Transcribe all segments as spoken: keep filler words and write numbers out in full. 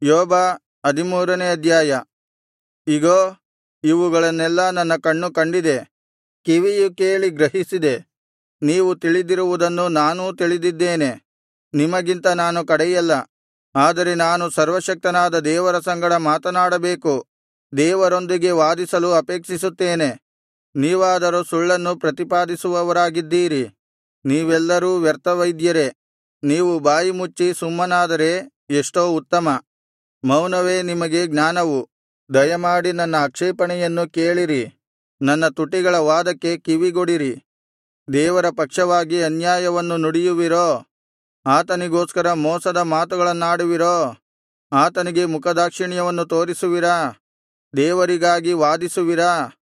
ಯೋಬ ಹದಿಮೂರನೇ ಅಧ್ಯಾಯ. ಇಗೋ, ಇವುಗಳನ್ನೆಲ್ಲಾ ನನ್ನ ಕಣ್ಣು ಕಂಡಿದೆ, ಕಿವಿಯು ಕೇಳಿ ಗ್ರಹಿಸಿದೆ. ನೀವು ತಿಳಿದಿರುವುದನ್ನು ನಾನೂ ತಿಳಿದಿದ್ದೇನೆ. ನಿಮಗಿಂತ ನಾನು ಕಡೆಯಲ್ಲ. ಆದರೆ ನಾನು ಸರ್ವಶಕ್ತನಾದ ದೇವರ ಸಂಗಡ ಮಾತನಾಡಬೇಕು, ದೇವರೊಂದಿಗೆ ವಾದಿಸಲು ಅಪೇಕ್ಷಿಸುತ್ತೇನೆ. ನೀವಾದರೋ ಸುಳ್ಳನ್ನು ಪ್ರತಿಪಾದಿಸುವವರಾಗಿದ್ದೀರಿ. ನೀವೆಲ್ಲರೂ ವ್ಯರ್ಥವೈದ್ಯರೇ. ನೀವು ಬಾಯಿಮುಚ್ಚಿ ಸುಮ್ಮನಾದರೆ ಎಷ್ಟೋ ಉತ್ತಮ. ಮೌನವೇ ನಿಮಗೆ ಜ್ಞಾನವು. ದಯಮಾಡಿ ನನ್ನ ಆಕ್ಷೇಪಣೆಯನ್ನು ಕೇಳಿರಿ, ನನ್ನ ತುಟಿಗಳ ವಾದಕ್ಕೆ ಕಿವಿಗೊಡಿರಿ. ದೇವರ ಪಕ್ಷವಾಗಿ ಅನ್ಯಾಯವನ್ನು ನುಡಿಯುವಿರೋ? ಆತನಿಗೋಸ್ಕರ ಮೋಸದ ಮಾತುಗಳನ್ನಾಡುವಿರೋ? ಆತನಿಗೆ ಮುಖದಾಕ್ಷಿಣ್ಯವನ್ನು ತೋರಿಸುವಿರಾ? ದೇವರಿಗಾಗಿ ವಾದಿಸುವಿರಾ?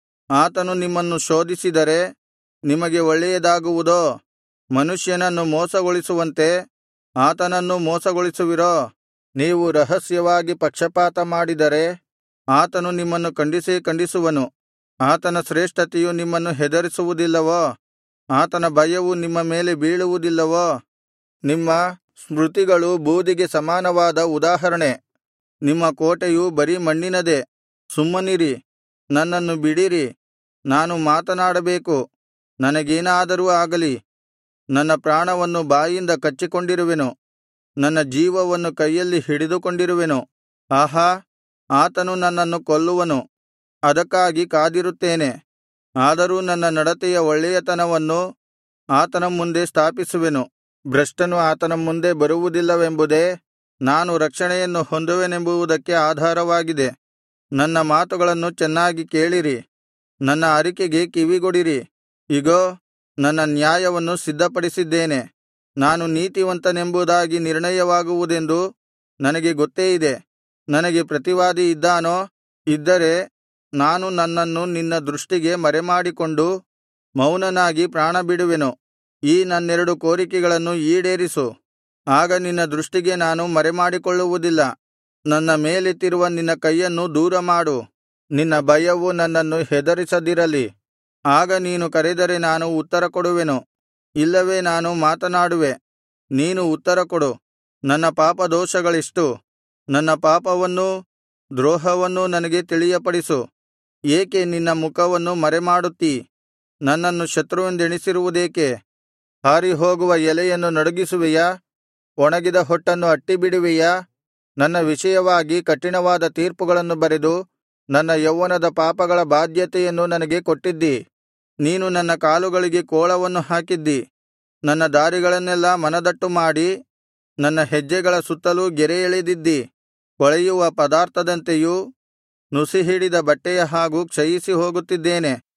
ಆತನು ನಿಮ್ಮನ್ನು ಶೋಧಿಸಿದರೆ ನಿಮಗೆ ಒಳ್ಳೆಯದಾಗುವುದೋ? ಮನುಷ್ಯನನ್ನು ಮೋಸಗೊಳಿಸುವಂತೆ ಆತನನ್ನೂ ಮೋಸಗೊಳಿಸುವಿರೋ? ನೀವು ರಹಸ್ಯವಾಗಿ ಪಕ್ಷಪಾತ ಮಾಡಿದರೆ ಆತನು ನಿಮ್ಮನ್ನು ಖಂಡಿಸೇ ಖಂಡಿಸುವನು. ಆತನ ಶ್ರೇಷ್ಠತೆಯು ನಿಮ್ಮನ್ನು ಹೆದರಿಸುವುದಿಲ್ಲವೋ? ಆತನ ಭಯವು ನಿಮ್ಮ ಮೇಲೆ ಬೀಳುವುದಿಲ್ಲವೋ? ನಿಮ್ಮ ಸ್ಮೃತಿಗಳು ಬೂದಿಗೆ ಸಮಾನವಾದ ಉದಾಹರಣೆ. ನಿಮ್ಮ ಕೋಟೆಯು ಬರೀ ಮಣ್ಣಿನದೇ. ಸುಮ್ಮನಿರಿ, ನನ್ನನ್ನು ಬಿಡಿರಿ, ನಾನು ಮಾತನಾಡಬೇಕು. ನನಗೇನಾದರೂ ಆಗಲಿ. ನನ್ನ ಪ್ರಾಣವನ್ನು ಬಾಯಿಂದ ಕಚ್ಚಿಕೊಂಡಿರುವೆನು, ನನ್ನ ಜೀವವನ್ನು ಕೈಯಲ್ಲಿ ಹಿಡಿದುಕೊಂಡಿರುವೆನು. ಆಹಾ, ಆತನು ನನ್ನನ್ನು ಕೊಲ್ಲುವನು, ಅದಕ್ಕಾಗಿ ಕಾದಿರುತ್ತೇನೆ. ಆದರೂ ನನ್ನ ನಡತೆಯ ಒಳ್ಳೆಯತನವನ್ನು ಆತನ ಮುಂದೆ ಸ್ಥಾಪಿಸುವೆನು. ಭ್ರಷ್ಟನು ಆತನ ಮುಂದೆ ಬರುವುದಿಲ್ಲವೆಂಬುದೇ ನಾನು ರಕ್ಷಣೆಯನ್ನು ಹೊಂದುವೆನೆಂಬುದಕ್ಕೆ ಆಧಾರವಾಗಿದೆ. ನನ್ನ ಮಾತುಗಳನ್ನು ಚೆನ್ನಾಗಿ ಕೇಳಿರಿ, ನನ್ನ ಅರಿಕೆಗೆ ಕಿವಿಗೊಡಿರಿ. ಇಗೋ, ನನ್ನ ನ್ಯಾಯವನ್ನು ಸಿದ್ಧಪಡಿಸಿದ್ದೇನೆ. ನಾನು ನೀತಿವಂತನೆಂಬುದಾಗಿ ನಿರ್ಣಯವಾಗುವುದೆಂದು ನನಗೆ ಗೊತ್ತೇ ಇದೆ. ನನಗೆ ಪ್ರತಿವಾದಿ ಇದ್ದಾನೋ? ಇದ್ದರೆ ನಾನು ನನ್ನನ್ನು ನಿನ್ನ ದೃಷ್ಟಿಗೆ ಮರೆಮಾಡಿಕೊಂಡು ಮೌನನಾಗಿ ಪ್ರಾಣಬಿಡುವೆನು. ಈ ನನ್ನೆರಡು ಕೋರಿಕೆಗಳನ್ನು ಈಡೇರಿಸು, ಆಗ ನಿನ್ನ ದೃಷ್ಟಿಗೆ ನಾನು ಮರೆಮಾಡಿಕೊಳ್ಳುವುದಿಲ್ಲ. ನನ್ನ ಮೇಲೆತ್ತಿರುವ ನಿನ್ನ ಕೈಯನ್ನು ದೂರಮಾಡು, ನಿನ್ನ ಭಯವು ನನ್ನನ್ನು ಹೆದರಿಸದಿರಲಿ. ಆಗ ನೀನು ಕರೆದರೆ ನಾನು ಉತ್ತರ ಕೊಡುವೆನು, ಇಲ್ಲವೇ ನಾನು ಮಾತನಾಡುವೆ, ನೀನು ಉತ್ತರ ಕೊಡು. ನನ್ನ ಪಾಪದೋಷಗಳೆಷ್ಟು? ನನ್ನ ಪಾಪವನ್ನೂ ದ್ರೋಹವನ್ನೂ ನನಗೆ ತಿಳಿಯಪಡಿಸು. ಏಕೆ ನಿನ್ನ ಮುಖವನ್ನು ಮರೆಮಾಡುತ್ತೀ? ನನ್ನನ್ನು ಶತ್ರುವೆಂದೆಣಿಸಿರುವುದೇಕೆ? ಹಾರಿಹೋಗುವ ಎಲೆಯನ್ನು ನಡುಗಿಸುವೆಯಾ? ಒಣಗಿದ ಹೊಟ್ಟನ್ನು ಅಟ್ಟಿಬಿಡುವೆಯಾ? ನನ್ನ ವಿಷಯವಾಗಿ ಕಠಿಣವಾದ ತೀರ್ಪುಗಳನ್ನು ಬರೆದು ನನ್ನ ಯೌವನದ ಪಾಪಗಳ ಬಾಧ್ಯತೆಯನ್ನು ನನಗೆ ಕೊಟ್ಟಿದ್ದಿ. ನೀನು ನನ್ನ ಕಾಲುಗಳಿಗೆ ಕೋಳವನ್ನು ಹಾಕಿದ್ದಿ. ನನ್ನ ದಾರಿಗಳನ್ನೆಲ್ಲಾ ಮನದಟ್ಟು ಮಾಡಿ ನನ್ನ ಹೆಜ್ಜೆಗಳ ಸುತ್ತಲೂ ಗೆರೆ ಎಳೆದಿದ್ದಿ. ಕೊಳೆಯುವ ಪದಾರ್ಥದಂತೆಯೂ ನುಸಿಹಿಡಿದ ಬಟ್ಟೆಯ ಹಾಗೂ ಕ್ಷಯಿಸಿ ಹೋಗುತ್ತಿದ್ದೇನೆ.